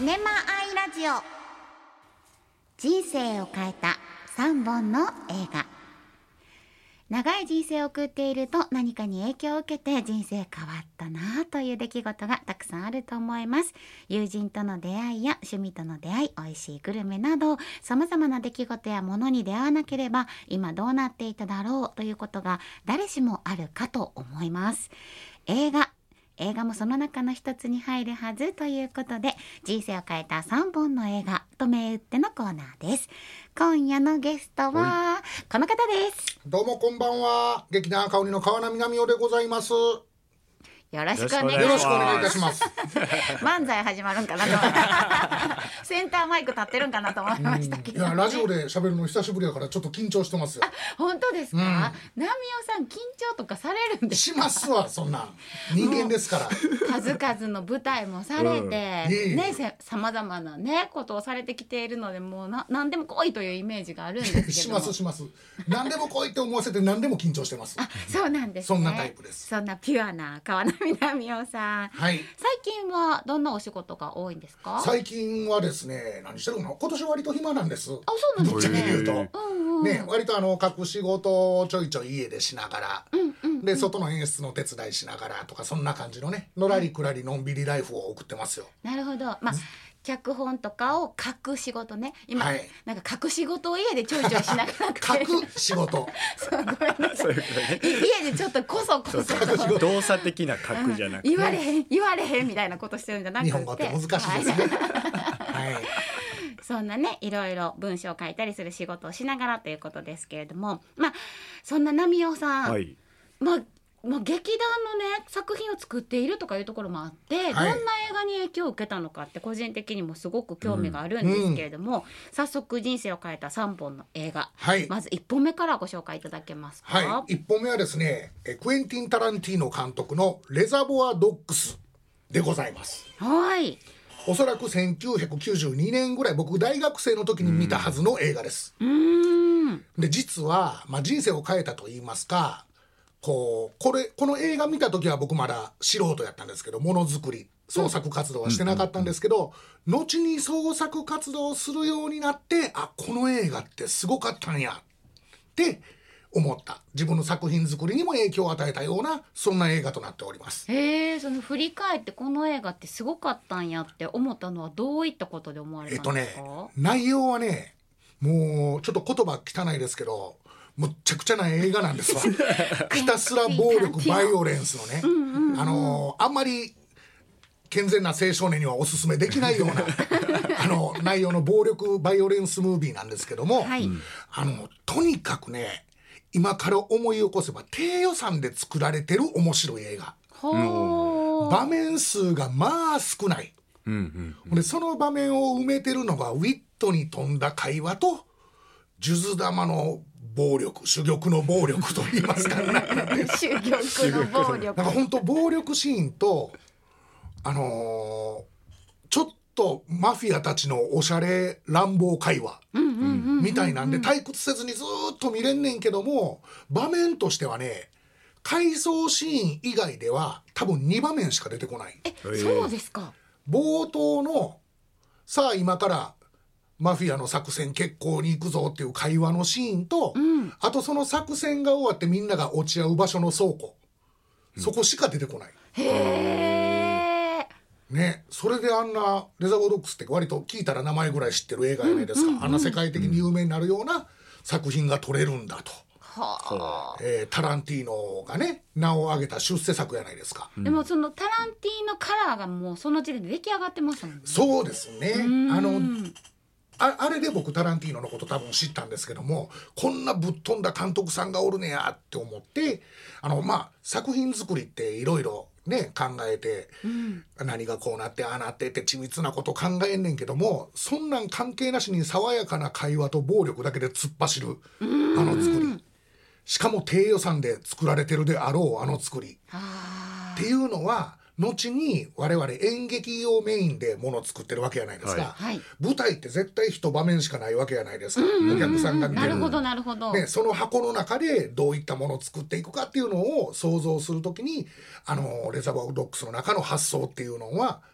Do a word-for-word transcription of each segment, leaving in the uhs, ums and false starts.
シネマアイラジオ。人生を変えたさんぼんの映画。長い人生を送っていると何かに影響を受けて人生変わったなという出来事がたくさんあると思います。友人との出会いや趣味との出会い、美味しいグルメなど様々な出来事やものに出会わなければ今どうなっていただろうということが誰しもあるかと思います。映画映画もその中の一つに入るはずということで、人生を変えたさんぼんの映画と銘打ってのコーナーです。今夜のゲストはこの方です。 どうもこんばんは。劇団赤鬼の川名南夫でございます。 よろしくお願いします。 よろしくお願いいたします。 漫才始まるんかなとセンターマイク立ってるんかなと思いましたけど、ね、 いやラジオで喋るの久しぶりだからちょっと緊張してますよ。 あ、本当ですか、うん、南尾さん緊張とかされるんですか？ しますわ、そんな人間ですから数々の舞台もされて、うん、ね、さまざまな、ね、ことをされてきているので、もうな何でも来いというイメージがあるんですけどしますします何でも来いって思わせて何でも緊張してます。 あ、そうなんですね。 そんなタイプです。 そんなピュアな川名南尾さん、 はい、 最近はどんなお仕事が多いんですか？ 最近はですね、何してるの？今年割と暇なんです。 あ、そうなんですね。 ぶっちゃけ言うと、 うんうん、 ね、割とあの隠し事をちょいちょい家でしながら、うんうんうん、で外の演出の手伝いしながらとか、そんな感じのね、のらりくらりのんびりライフを送ってますよ。 なるほど。まあ脚本とかを書く仕事ね。今、はい、なんか書く仕事を家でちょいちょいしながら書く仕事そう、ごめんなさい家でちょっとこそこそと動作的な書くじゃなくて、 言われへん言われへんみたいなことしてるんじゃなくて、 日本語って難しいですね、はい、はい、 そんなね、いろいろ文章を書いたりする仕事をしながらということですけれども、まあそんな南尾さん、はい、まあまあ、劇団のね作品を作っているとかいうところもあって、はい、どんな映画に影響を受けたのかって個人的にもすごく興味があるんですけれども、うんうん、早速人生を変えたさんぼんの映画、はい、まずいっぽんめからご紹介いただけますか？ はい、いっぽんめはですね、クエンティン・タランティーノ監督のレザボア・ドッグスでございます。 はい、 おそらくせんきゅうひゃくきゅうじゅうにねんぐらい、僕大学生の時に見たはずの映画です。 うーん、 で実は、まあ、人生を変えたと言いますか、こうこれこの映画見た時は僕まだ素人やったんですけど、ものづくり創作活動はしてなかったんですけど、うんうんうん、後に創作活動をするようになって、あ、この映画ってすごかったんやって思った、自分の作品作りにも影響を与えたような、そんな映画となっております。 へー、その振り返ってこの映画ってすごかったんやって思ったのはどういったことで思われたんですか？ えっとね、内容はね、もうちょっと言葉汚いですけど、むっちゃくちゃな映画なんですわひたすら暴力バイオレンスのね、うんうんうん、あのあんまり健全な青少年にはおすすめできないようなあの内容の暴力バイオレンスムービーなんですけども、はい、あのとにかくね、今から思い起こせば低予算で作られてる面白い映画、 ほー、 場面数がまあ少ない、うんうんうん、でその場面を埋めてるのがウィットに富んだ会話と数珠玉の暴力、珠玉の暴力と言いますかね珠玉の暴力、 なんか本当暴力シーンと、あのー、ちょっとマフィアたちのおしゃれ乱暴会話みたいなんで退屈せずにずっと見れんねんけども、場面としてはね、回想シーン以外では多分にばめんしか出てこない。 え、そうですか。 冒頭のさあ今からマフィアの作戦決行に行くぞっていう会話のシーンと、うん、あとその作戦が終わってみんなが落ち合う場所の倉庫、うん、そこしか出てこない。 へー、ね、それであんなレザーボードッグスって割と聞いたら名前ぐらい知ってる映画やないですか、うんうんうん、あんな世界的に有名になるような作品が撮れるんだと、はえー、タランティーノがね名を挙げた出世作やないですか、 うん、でもそのタランティーノカラーがもうその時点で出来上がってますもんね。 そうですね、あのあ, あれで僕タランティーノのこと多分知ったんですけども、こんなぶっ飛んだ監督さんがおるねやって思って、あの、まあ、作品作りっていろいろね考えて、うん、何がこうなってああなってって緻密なこと考えんねんけども、そんなん関係なしに爽やかな会話と暴力だけで突っ走るあの作り、しかも低予算で作られてるであろうあの作りっていうのは、後に我々演劇をメインでものを作ってるわけじゃないですか、はい、舞台って絶対一場面しかないわけじゃないですか、うんうんうん、お客さんが見てる。 なるほどなるほど、 ね、その箱の中でどういったものを作っていくかっていうのを想像するときに、あのレザーボードッグスの中の発想っていうのは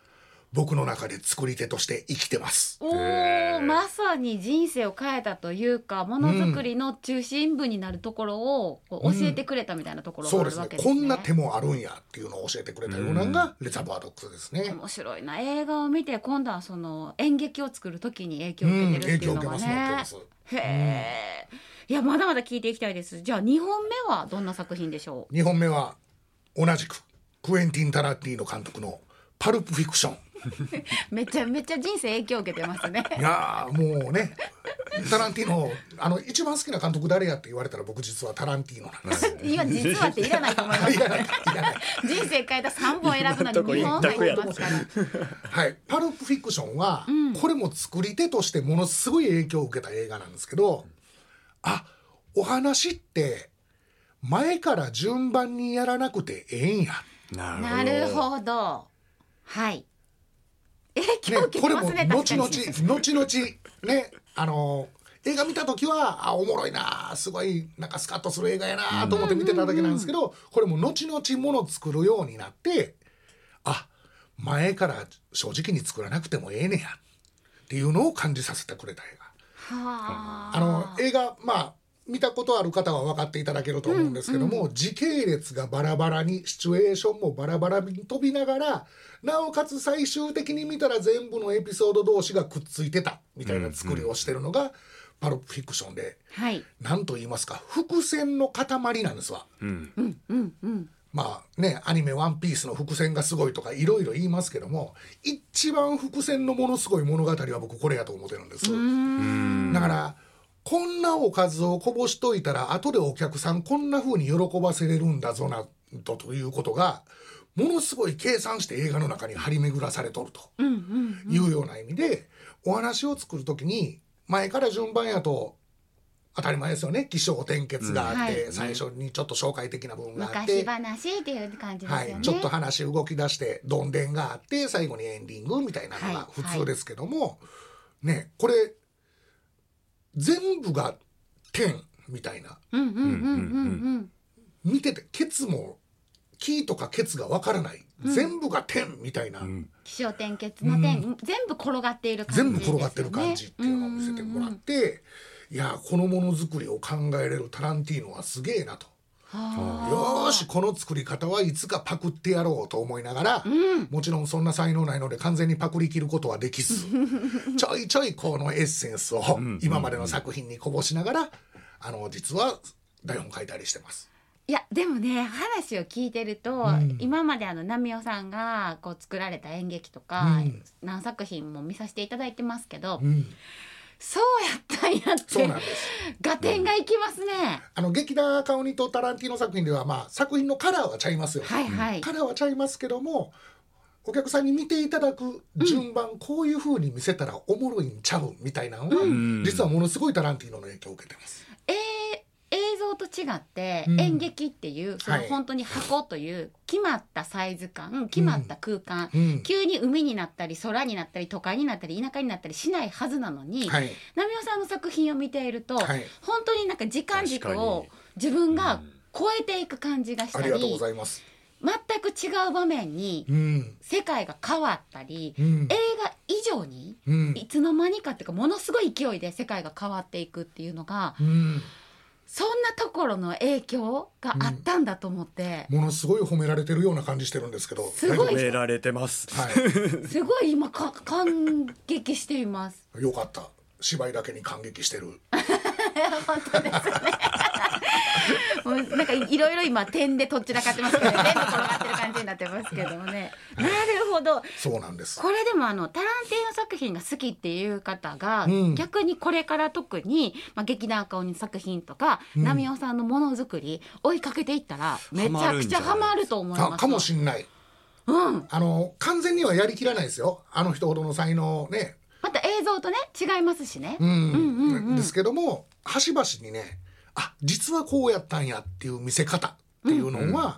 僕の中で作り手として生きてます。 おー、まさに人生を変えたというか、ものづくりの中心部になるところをこう教えてくれたみたいなところがあるわけですね。 そうですね。こんな手もあるんやっていうのを教えてくれたようなのがレザーバードックスですね。 面白いな。映画を見て今度はその演劇を作るときに影響を受けてるっていうのがね、 うん、影響を受けます、受けます。 へー、いやまだまだ聞いていきたいです。じゃあにほんめはどんな作品でしょう？ にほんめは同じくクエンティン・タランティーノ監督のパルプフィクション。 めちゃめちゃ人生影響を受けてますね。 いやもうね、タランティーノ、あの一番好きな監督誰やって言われたら僕実はタランティーノなんです。 今実はっていらないと思います。 いらないいらない。 人生変えたさんぼん選ぶのににほん入ってますから。 はい、パルプフィクションは、うん、これも作り手としてものすごい影響を受けた映画なんですけど、あ、お話って前から順番にやらなくてええんや。 なるほど。はい。影響を受けてますね。 ね、これも後々後々ね、あの映画見た時はあおもろいな、すごいなんかスカッとする映画やなと思って見てただけなんですけど、うんうんうん、これも後々もの作るようになって、あ、前から正直に作らなくてもええねやっていうのを感じさせてくれた映画。はあの映画、まあ見たことある方は分かっていただけると思うんですけども、うんうん、時系列がバラバラに、シチュエーションもバラバラに飛びながら、なおかつ最終的に見たら全部のエピソード同士がくっついてたみたいな作りをしてるのがパルプフィクションで、 はい、 なんと言いますか、伏線の塊なんですわ、 うんうんうん、 まあね、アニメワンピースの伏線がすごいとかいろいろ言いますけども、一番伏線のものすごい物語は僕これやと思ってるんです。うーん、だからこんなおかずをこぼしといたら後でお客さんこんな風に喜ばせれるんだぞなどということがものすごい計算して映画の中に張り巡らされとるというような意味で、お話を作るときに前から順番やと当たり前ですよね。起承転結があって、うんはい、最初にちょっと紹介的な部分があって、 昔話っていう感じですよね、 はい、ちょっと話動き出してどんでんがあって最後にエンディングみたいなのが普通ですけども、はいはい、ね、これ全部が点みたいな、見ててケツもキーとかケツがわからない、うん、全部が点みたいな、 起承転結の点、うん、全部転がっている感じですよね。 全部転がってる感じっていうのを見せてもらって、うんうんうん、いやこのものづくりを考えれるタランティーノはすげえなと、よーしこの作り方はいつかパクってやろうと思いながら、うん、もちろんそんな才能ないので完全にパクりきることはできずちょいちょいこのエッセンスを今までの作品にこぼしながら、あの実は台本書いたりしてます。 いやでもね、話を聞いてると、うん、今まであの波尾さんがこう作られた演劇とか、うん、何作品も見させていただいてますけど、うん、そうやったんやって合点がいきますね、うん、 あの劇団赤鬼とタランティーノ作品では、まあ、作品のカラーはちゃいますよ、 はいはい、 カラーはちゃいますけどもお客さんに見ていただく順番、うん、こういう風に見せたらおもろいんちゃうみたいなのは、うん、実はものすごいタランティーノの影響を受けてます。 えー映像と違って演劇っていう、うん、その本当に箱という決まったサイズ感、決まった空間、うん、急に海になったり空になったり都会になったり田舎になったりしないはずなのに、はい、波尾さんの作品を見ていると、はい、本当になんか時間軸を自分が超えていく感じがしたり、 ありがとうございます。 全く違う場面に世界が変わったり、うん、映画以上に、うん、いつの間にかっていうかものすごい勢いで世界が変わっていくっていうのが、うんそんなところの影響があったんだと思って、 うん、ものすごい褒められてるような感じしてるんですけど、 すごい褒められてます、 はい、 すごい今か感激しています。 よかった、芝居だけに感激してる本当ですねもうなんかいろいろ今点でとっちらかってますけど、ね、点で転がってる感じになってますけどもねなるほど、 そうなんです。 これでもあのタランティーノ作品が好きっていう方が、うん、逆にこれから特に、まあ、劇団赤鬼作品とか、うん、波尾さんのものづくり追いかけていったらめちゃくちゃハマると思います。 かもしんない、うん、あの完全にはやりきらないですよ、あの人ほどの才能ね。 また映像とね違いますしね、 うんうんうんうん、ですけども端々にね、あ実はこうやったんやっていう見せ方っていうのは、うんうん、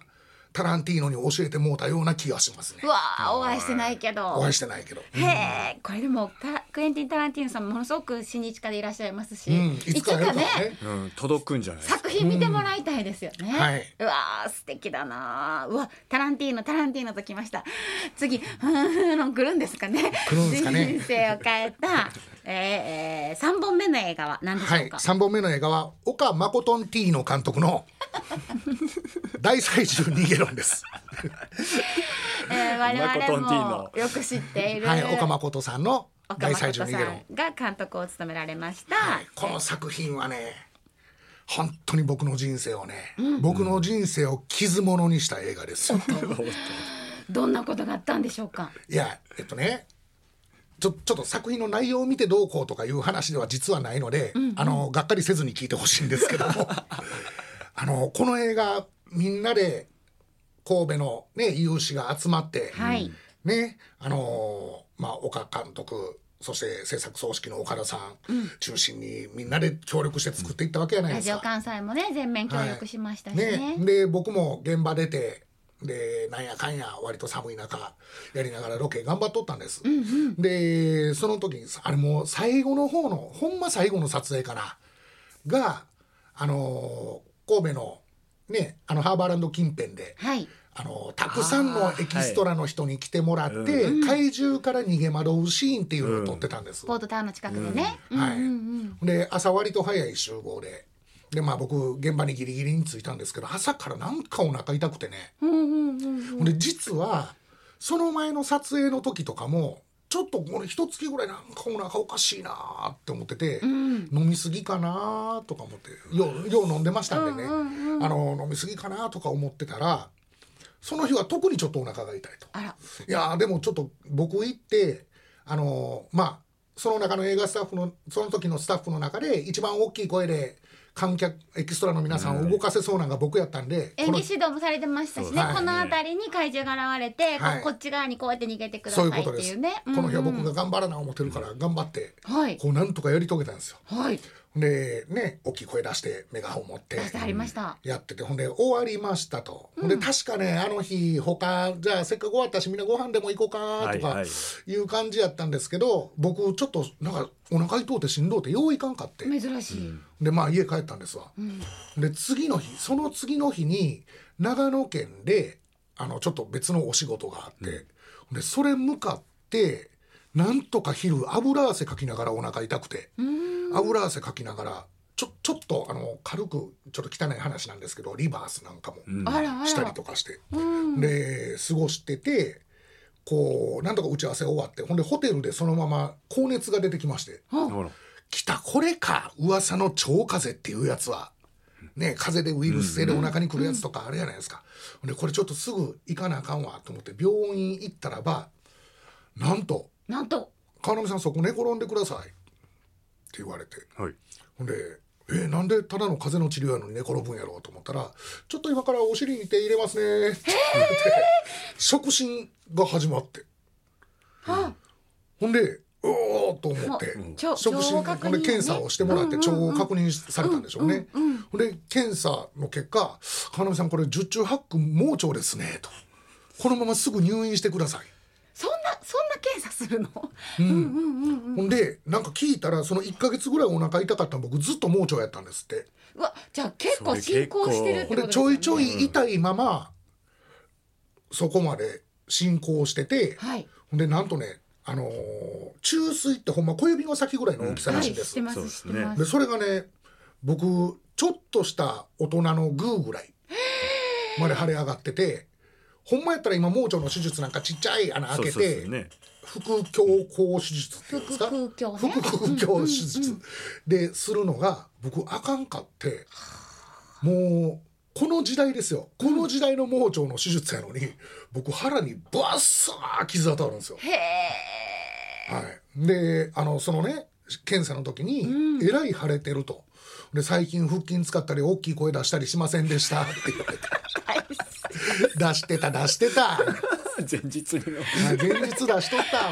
タランティーノに教えてもうたような気がしますね。 うわー、お会いしてないけど。 お会いしてないけど。 へえ、これでもタクエンティン・タランティーノさんものすごく親日家でいらっしゃいますし、 うん、いつかやるかね、 うん、届くんじゃないですか。 作品見てもらいたいですよね、 うん、はい、 うわー素敵だな。うわ、タランティーノタランティーノときました。次ふんふんの来るんですかね。 来るんですかね。 人生を変えた、えーえー、さんぼんめの映画は何でしょうか。 はい、さんぼんめの映画は岡誠ティーノ監督の大災獣逃げろんです。 えー、我々もよく知っている、 はい、岡誠さんの大災岡獣逃げろん誠さんが監督を務められました、 はい、この作品はね本当に僕の人生をね、うん、僕の人生を傷物にした映画ですよ。 どんなことがあったんでしょうか。 いやえっとねちょ, ちょっと作品の内容を見てどうこうとかいう話では実はないので、うんうん、あのがっかりせずに聞いてほしいんですけどもあのこの映画みんなで神戸の、ね、有志が集まって、はいねあのまあ、岡監督そして制作総指揮の岡田さん、うん、中心にみんなで協力して作っていったわけじゃないですか。 ラジオ関西もね全面協力しましたしね、はい、 ねで僕も現場出てでなんやかんや割と寒い中やりながらロケ頑張っとったんです、うんうん、でその時にあれもう最後の方のほんま最後の撮影かながあの神戸のねあのハーバーランド近辺で、はい、あのたくさんのエキストラの人に来てもらって、はい、怪獣から逃げ惑うシーンっていうのを撮ってたんです、 うん、ポートタウンの近くでね、 うんはいうんうんうん、で朝割と早い集合ででまあ僕現場にギリギリに着いたんですけど朝からなんかお腹痛くてね、うんうんうんうん、で実はその前の撮影の時とかもちょっとこれ一月ぐらいなんかお腹おかしいなって思ってて、うん、飲みすぎかなとか思ってよう、よう飲んでましたんでね、うんうんうん、あの飲みすぎかなとか思ってたらその日は特にちょっとお腹が痛いと。あらいやでもちょっと僕行ってあのまあその中の映画スタッフのその時のスタッフの中で一番大きい声で観客エキストラの皆さんを動かせそうなのが僕やったんで、 演技指導もされてましたしね、はい、この辺りに怪獣が現れて、はい、こっち側にこうやって逃げてくださいっていうね。そういうことです、うんうん、 この日は僕が頑張らな思ってるから頑張って、はい、こうなんとかやり遂げたんですよ、はい、でね大きい声出してメガホン持ってやっててほんで終わりましたと、うん、で確かねあの日他じゃあせっかく終わったしみんなご飯でも行こうかとかいう感じやったんですけど、はいはい、僕ちょっとなんかお腹痛うてしんどうてよういかんかって珍しいでまあ家帰ったんですわ、うん、で次の日その次の日に長野県であのちょっと別のお仕事があって、うん、でそれ向かってなんとか昼油汗かきながらお腹痛くて油汗かきながらちょ、ちょっとあの軽くちょっと汚い話なんですけどリバースなんかもしたりとかして、うん、で過ごしててこうなんとか打ち合わせ終わってほんでホテルでそのまま高熱が出てきまして、うん、来たこれか噂の腸風邪っていうやつは、ね、風邪でウイルス性でお腹に来るやつとかあるじゃないですか、うん、でこれちょっとすぐ行かなあかんわと思って病院行ったらばなんとなんと川波さんそこ寝転んでくださいって言われて、はい、ほんでえなんでただの風邪の治療やのに寝転ぶんやろうと思ったらちょっと今からお尻に手入れますねって言われて触診が始まって、はあ、ほんでおーと思って触診、ほんで検査をしてもらって腸を確認されたんでしょうね、うんうんうん、ほんで検査の結果川波さんこれ十中八九盲腸ですねとこのまますぐ入院してください。 そんなそんな検査するの、 うんうんうんうん、ほんでなんか聞いたらそのいっかげつぐらいお腹痛かったの僕ずっと盲腸やったんですって。 うわじゃあ結構進行してるってことですよね。 ほんでちょいちょい痛いままそこまで進行してて、はい、ほんでなんとねあのー、注水ってほんま小指の先ぐらいの大きさらしいんです、 うんはい、知ってます知ってます。 でそれがね僕ちょっとした大人のグーぐらいまで腫れ上がっててほんまやったら今盲腸の手術なんかちっちゃい穴開けて腹腔鏡手術っていうんですか腹腔鏡ね腹腔鏡手術でするのが僕あかんかってもうこの時代ですよこの時代の盲腸の手術やのに僕腹にバッサー傷当たるんですよ。へー、はい、であのそのね検査の時にえらい腫れてるとで最近腹筋使ったり大きい声出したりしませんでしたって言われて出してた出してた前日に前日出しとった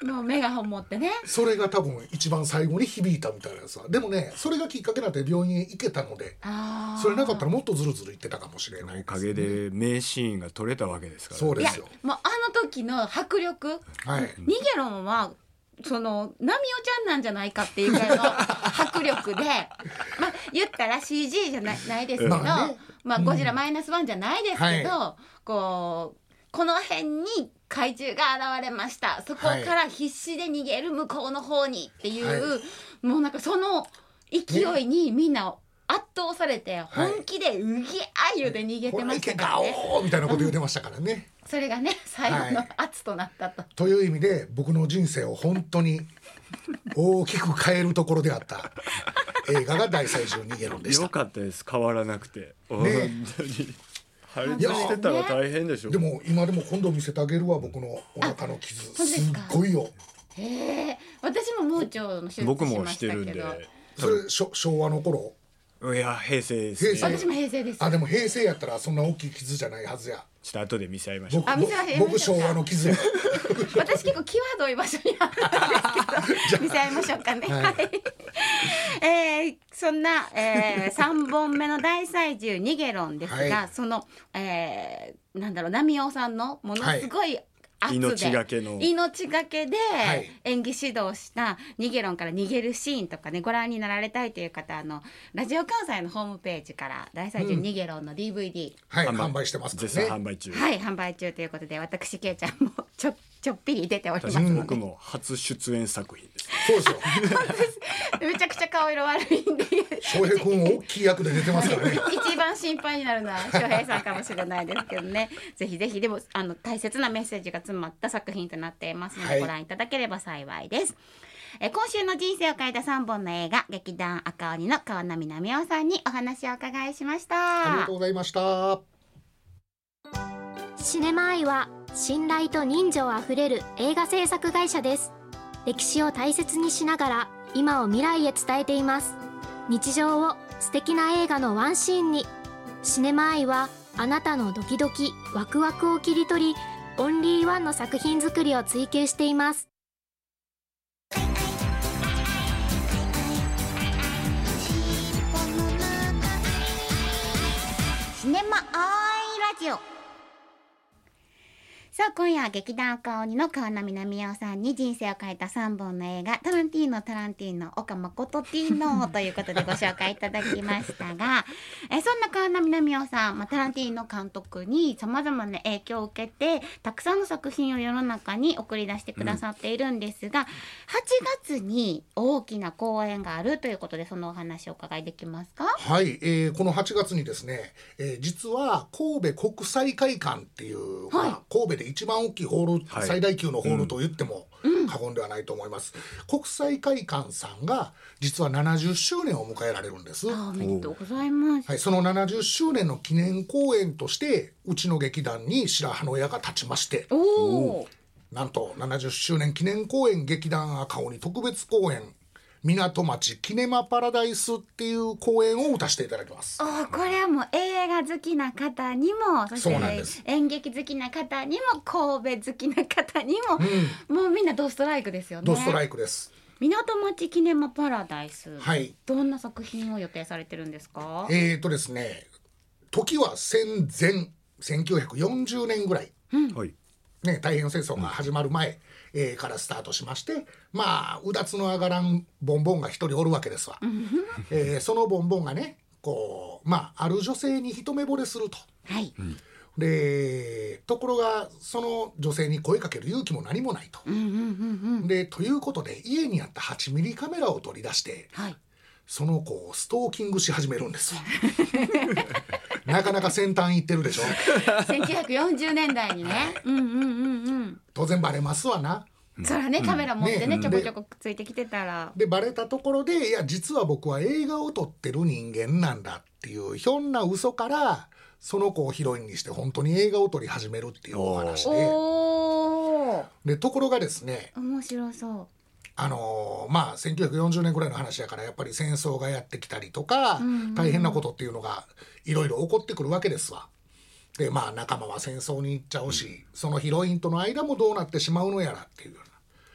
もうメガホン持ってね。 それが多分一番最後に響いたみたいなんですわ。でもねそれがきっかけになって病院へ行けたので、 あそれなかったらもっとずるずるいってたかもしれないですね。 おかげで名シーンが撮れたわけですから、ね、 いやそうですよ。 もうあの時の迫力、 はいニゲロンはそのナミオちゃんなんじゃないかっていうぐらいの迫力でまあ言ったら シージー じゃない、ないですけど、 まあねまあゴジラマイナスワンじゃないですけど、 はこうこの辺に怪獣が現れました、そこから必死で逃げる向こうの方にっていう、 はもうなんかその勢いにみんな圧倒されて本気でうぎあゆで逃げてましたからね、 ほらいけガオーみたいなこと言ってましたからね。 それがね最後の圧となったと、 という意味で僕の人生を本当に大きく変えるところであった映画が大祭司逃げるんでした。 よかったです、変わらなくて、 ね本当に破裂してたら大変でしょ。 でも今でも今度見せてあげるわ、僕のお腹の傷そうですすっかごいよ。 へえ、私も盲腸の手術しましたけど、 僕もしてるんで、 それしょ昭和の頃。 いや平成ですね。 平成私も平成です。 あでも平成やったらそんな大きい傷じゃないはずや。 ちょっと後で見せ合いましょう。 僕あ見せ合いましょうか僕昭和の傷や。 私結構際どい場所にあったんですけど見せ合いましょうかね。 はいはいえーそんな、えー、さんぼんめの大祭獣ニゲロンですが、 はいその、えー、なんだろうナミオさんのものすごい圧で、 命がけの命がけではい演技指導したニゲロンから逃げるシーンとかねご覧になられたいという方、あのラジオ関西のホームページから大祭獣ニゲロンの ディーブイディー、 はい販売してますから絶賛販ね。 売中。 はい販売中ということで、私ケイちゃんもちょちょっぴり出ております私ので、 僕も初出演作品です。 そうですよ。 めちゃくちゃ顔色悪いんで翔平君大きい役で出てますからね。 一番心配になるのは翔平さんかもしれないですけどねぜひぜひ、でもあの大切なメッセージが詰まった作品となっていますので、 はいご覧いただければ幸いです。え今週の人生を変えたさんぼんの映画、劇団赤鬼の川波奈美夫さんにお話をお伺いしましありがたとうございました。 シネマアイは信頼と人情あふれる映画制作会社です。歴史を大切にしながら今を未来へ伝えています。日常を素敵な映画のワンシーンに。シネマアイはあなたのドキドキワクワクを切り取り、オンリーワンの作品作りを追求しています。 シネマアイラジオ。さあ今夜は劇団赤鬼の川波奈美夫さんに人生を変えたさんぼんの映画、タランティーノタランティーノ岡誠ティーノということでご紹介いただきましたがえそんな川波奈美夫さん、まあ、タランティーノ監督にさまざまな影響を受けてたくさんの作品を世の中に送り出してくださっているんですが、うん、はちがつに大きな公演があるということで、そのお話をお伺いできますか？ はい、えーこのはちがつにですね、えー実は神戸国際会館っていう、 はいまあ、神戸で一番大きいホール、 はい最大級のホールと言っても過言ではないと思います、うん、国際会館さんが実はななじゅっしゅうねんを迎えられるんです。 あおめでとうございます。 はい、そのななじゅっしゅうねんの記念公演としてうちの劇団に白羽の矢が立ちまして、 おお。 なんとななじゅっしゅうねん記念公演劇団赤鬼特別公演港町キネマパラダイスっていう公演を打たせていただきます。 おこれはもう映画好きな方にも、そそうなんしてです演劇好きな方にも神戸好きな方にも、 うん、 もうみんなドストライクですよね。 ドストライクです。 港町キネマパラダイス、 はい、 どんな作品を予定されてるんですか？ えーとですね時は戦前せんきゅうひゃくよんじゅうねんぐらい、 はいね、太平洋戦争が始まる前、えーからスタートしまして、まあうだつの上がらんボンボンが一人おるわけですわ、えーそのボンボンがねこう、まあ、ある女性に一目惚れすると。 はい、 でところがその女性に声かける勇気も何もないと、 うんうんうんうん、 でということで家にあったはちミリカメラを取り出して、 はい、 その子をストーキングし始めるんですなかなか先端いってるでしょせんきゅうひゃくよんじゅうねんだいにねうんうんうんうん当然バレますわな。 そらねカメラ持ってね、 ねちょこちょこくっついてきてたら、 でバレたところでいや実は僕は映画を撮ってる人間なんだっていうひょんな嘘からその子をヒロインにして本当に映画を撮り始めるっていうお話で、 おーでところがですね面白そう。 あのーまあせんきゅうひゃくよんじゅうねんぐらいの話やからやっぱり戦争がやってきたりとか、 うんうんうん大変なことっていうのがいろいろ起こってくるわけですわ。でまあ仲間は戦争に行っちゃうし、そのヒロインとの間もどうなってしまうのやらっていうような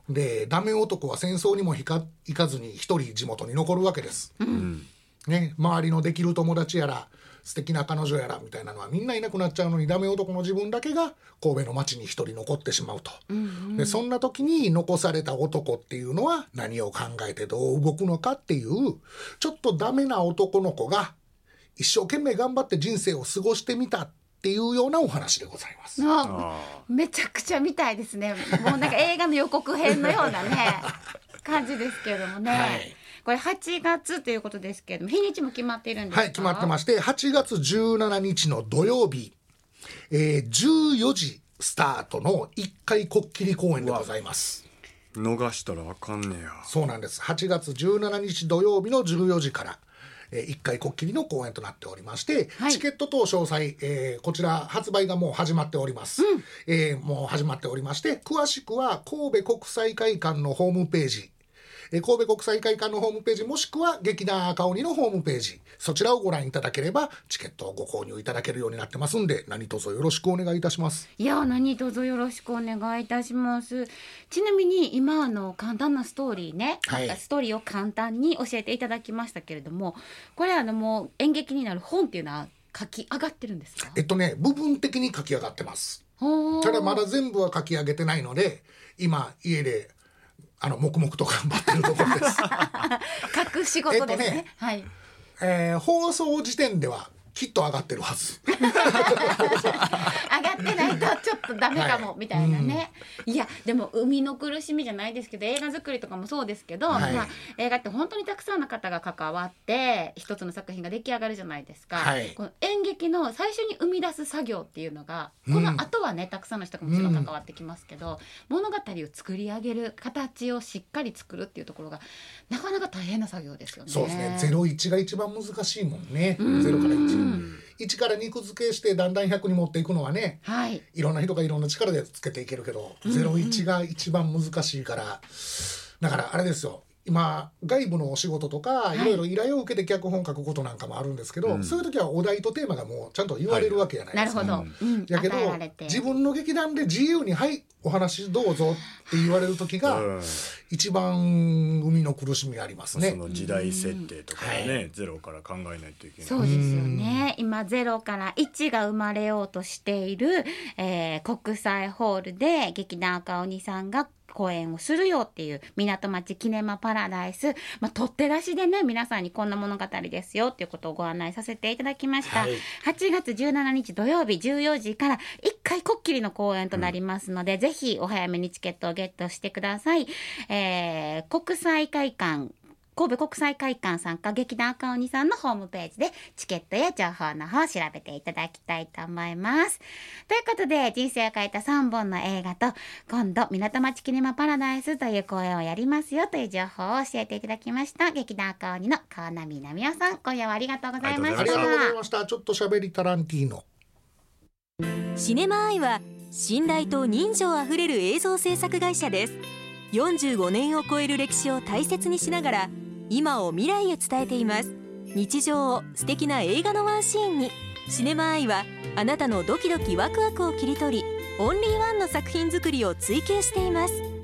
でダメ男は戦争にも行かずに一人地元に残るわけです、うんね、周りのできる友達やら素敵な彼女やらみたいなのはみんないなくなっちゃうのに、ダメ男の自分だけが神戸の町に一人残ってしまうと、うんうん、でそんな時に残された男っていうのは何を考えてどう動くのかっていう、ちょっとダメな男の子が一生懸命頑張って人生を過ごしてみたっていうようなお話でございます。 あめちゃくちゃ見たいですね。もうなんか映画の予告編のようなね感じですけれどもね、はい、これはちがつということですけれども、日にちも決まっているんですか？ はい、決まってまして、はちがつじゅうしちにちの土曜日、えー、じゅうよじスタートのいっかいこっきり公演でございます。 逃したらあかんねや。 そうなんです。はちがつじゅうしちにち土曜日のじゅうよじからえー、いっかいこっきりの公演となっておりまして、はい、チケット等詳細、えー、こちら発売がもう始まっております、うんえー、もう始まっておりまして、詳しくは神戸国際会館のホームページ、えー、神戸国際会館のホームページ、もしくは劇団赤鬼のホームページ、そちらをご覧いただければチケットをご購入いただけるようになってますんで、何卒よろしくお願いいたします。 いや何卒よろしくお願いいたします。ちなみに今あの簡単なストーリーね、はい、ストーリーを簡単に教えていただきましたけれども、これあのもう演劇になる本っていうのは書き上がってるんですか？ えっとね部分的に書き上がってます。ただまだ全部は書き上げてないので、今家であの黙々と頑張ってるところです書く仕事ですね、えっとねはいえー、放送時点ではきっと上がってるはず上がってないとちょっとダメかも、はい、みたいなね、うん、いやでも生みの苦しみじゃないですけど、映画作りとかもそうですけど、はいまあ、映画って本当にたくさんの方が関わって一つの作品が出来上がるじゃないですか、はい、この演劇の最初に生み出す作業っていうのが、うん、この後はねたくさんの人がもちろん関わってきますけど、うん、物語を作り上げる形をしっかり作るっていうところがなかなか大変な作業ですよね。 そうですね。ゼロイチが一番難しいもんね。ゼロからいち、いちから肉付けしてだんだんひゃくに持っていくのはね、はい、いろんな人がいろんな力でつけていけるけど、うんうん、ゼロイチが一番難しいから、だからあれですよ、今外部のお仕事とかいろいろ依頼を受けて脚本書くことなんかもあるんですけど、はい、そういう時はお題とテーマがもうちゃんと言われるわけじゃないですか、はい、なるほど、うん、やけど自分の劇団で自由にはいお話どうぞって言われる時が一番生みの苦しみありますね。 その時代設定とかね、うんはい、ゼロから考えないといけない。 そうですよね。今ゼロからいちが生まれようとしている、えー、国際ホールで劇団赤鬼さんが公演をするよっていう港町キネマパラダイス、まあ、取って出しでね皆さんにこんな物語ですよっていうことをご案内させていただきました、はい、はちがつじゅうしちにち土曜日じゅうよじからいっかいこっきりの公演となりますので、うん、ぜひお早めにチケットをゲットしてください、えー、国際会館神戸国際会館参加劇団赤鬼さんのホームページでチケットや情報の方を調べていただきたいと思います。ということで人生を変えたさんぼんの映画と今度港町キネマパラダイスという公演をやりますよという情報を教えていただきました劇団赤鬼の川波奈美夫さん、今夜はありがとうございました。 ありがとうございました。ちょっと喋りタランティーノ。 シネマアイは信頼と人情あふれる映像制作会社です。よんじゅうごねんを超える歴史を大切にしながら今を未来へ伝えています。日常を素敵な映画のワンシーンに。シネマアイはあなたのドキドキワクワクを切り取りオンリーワンの作品作りを追求しています。